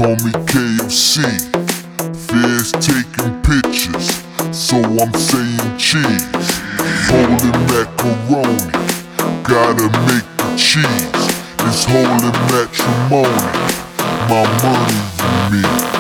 call me KFC. Feds taking pictures, so I'm saying cheese. Holy macaroni, gotta make the cheese. It's holy matrimony, my money you me.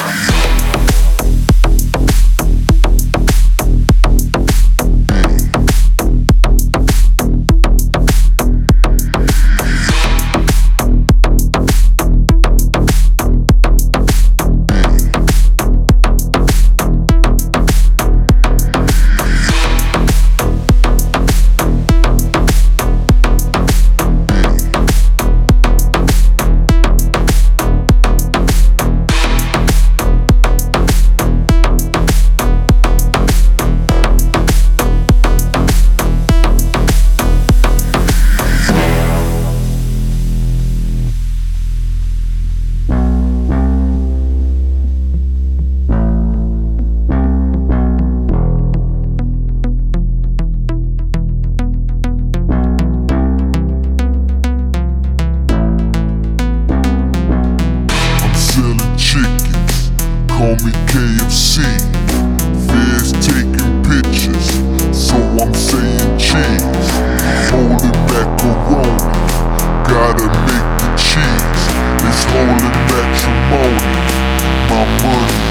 Call me KFC. Feds taking pictures, so I'm saying cheese. Holy macaroni, gotta make the cheese. It's holy matrimony, my money.